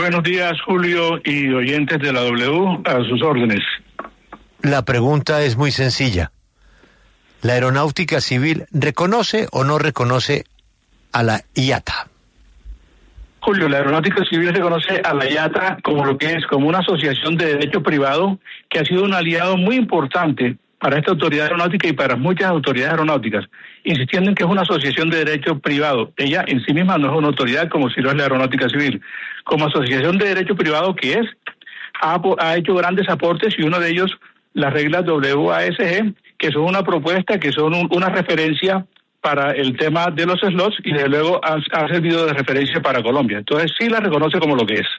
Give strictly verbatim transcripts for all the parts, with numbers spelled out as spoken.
buenos días, Julio, y oyentes de la W, a sus órdenes. La pregunta es muy sencilla. ¿La Aeronáutica Civil reconoce o no reconoce a la I A T A? Julio, la Aeronáutica Civil reconoce a la I A T A como lo que es, como una asociación de derecho privado que ha sido un aliado muy importante para esta autoridad aeronáutica y para muchas autoridades aeronáuticas, insistiendo en que es una asociación de derecho privado. Ella en sí misma no es una autoridad como si lo es la Aeronáutica Civil. Como asociación de derecho privado que es, ha, ha hecho grandes aportes y uno de ellos, las reglas W A S G, que son una propuesta, que son un, una referencia para el tema de los slots y desde luego ha, ha servido de referencia para Colombia. Entonces sí la reconoce como lo que es.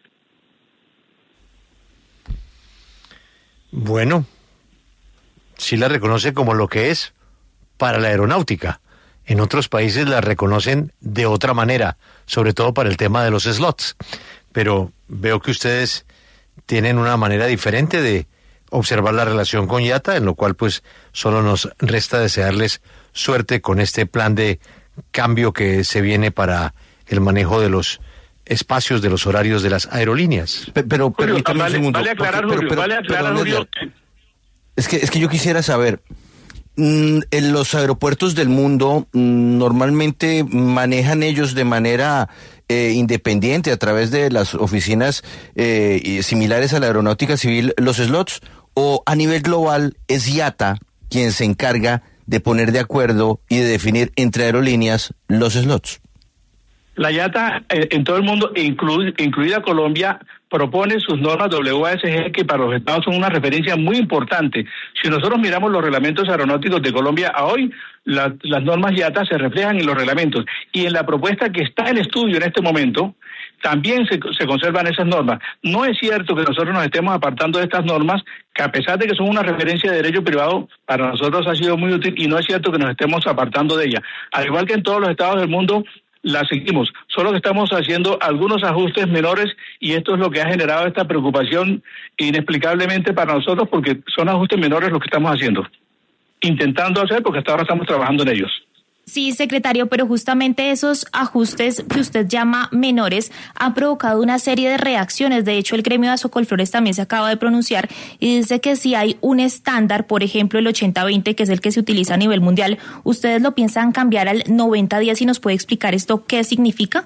Bueno, sí la reconoce como lo que es para la aeronáutica. En otros países la reconocen de otra manera, sobre todo para el tema de los slots. Pero veo que ustedes tienen una manera diferente de observar la relación con I A T A, en lo cual pues solo nos resta desearles suerte con este plan de cambio que se viene para el manejo de los espacios, de los horarios de las aerolíneas. Pero, pero permítame vale, un segundo. Vale aclarar, porque, Julio, pero, vale pero, aclarar, perdón, Julio. Es que, es que yo quisiera saber, mmm, en los aeropuertos del mundo mmm, normalmente manejan ellos de manera eh, independiente a través de las oficinas eh, similares a la Aeronáutica Civil los slots, o a nivel global es I A T A quien se encarga de poner de acuerdo y de definir entre aerolíneas los slots. La I A T A eh, en todo el mundo, inclu, incluida Colombia, propone sus normas W A S G que para los estados son una referencia muy importante. Si nosotros miramos los reglamentos aeronáuticos de Colombia a hoy, la, las normas I A T A se reflejan en los reglamentos y en la propuesta que está en estudio en este momento también se, se conservan esas normas. No es cierto que nosotros nos estemos apartando de estas normas, que a pesar de que son una referencia de derecho privado, para nosotros ha sido muy útil y no es cierto que nos estemos apartando de ella. Al igual que en todos los estados del mundo, la seguimos, solo que estamos haciendo algunos ajustes menores y esto es lo que ha generado esta preocupación inexplicablemente para nosotros porque son ajustes menores los que estamos haciendo, intentando hacer porque hasta ahora estamos trabajando en ellos. Sí, secretario, pero justamente esos ajustes que usted llama menores han provocado una serie de reacciones. De hecho, el gremio de Azocolflores también se acaba de pronunciar y dice que si hay un estándar, por ejemplo, el ochenta veinte, que es el que se utiliza a nivel mundial, ¿ustedes lo piensan cambiar al noventa diez y nos puede explicar esto qué significa?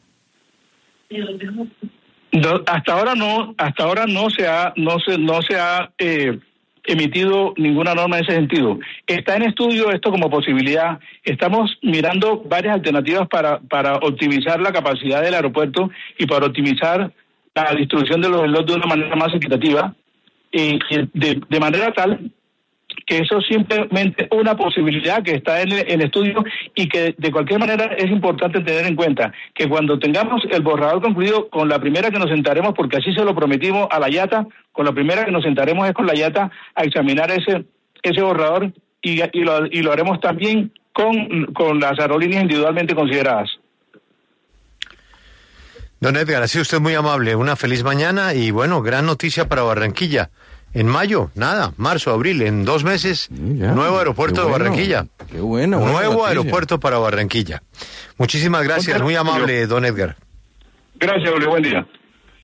No, hasta ahora no, hasta ahora no se ha, no se, no se ha eh, emitido ninguna norma en ese sentido. Está en estudio esto como posibilidad. Estamos mirando varias alternativas para, para optimizar la capacidad del aeropuerto y para optimizar la distribución de los slots de una manera más equitativa, y de, de manera tal que eso es simplemente una posibilidad que está en el, en el estudio y que de cualquier manera es importante tener en cuenta que cuando tengamos el borrador concluido, con la primera que nos sentaremos, porque así se lo prometimos a la I A T A, con la primera que nos sentaremos es con la I A T A a examinar ese ese borrador y, y, lo, y lo haremos también con, con las aerolíneas individualmente consideradas. Don Edgar, ha sido usted muy amable, una feliz mañana y bueno, gran noticia para Barranquilla. En mayo, nada, marzo, abril, en dos meses, ya, nuevo aeropuerto bueno, de Barranquilla. Qué bueno. Nuevo aeropuerto para Barranquilla. Muchísimas gracias, muy amable, don Edgar. Gracias, Julio, buen día.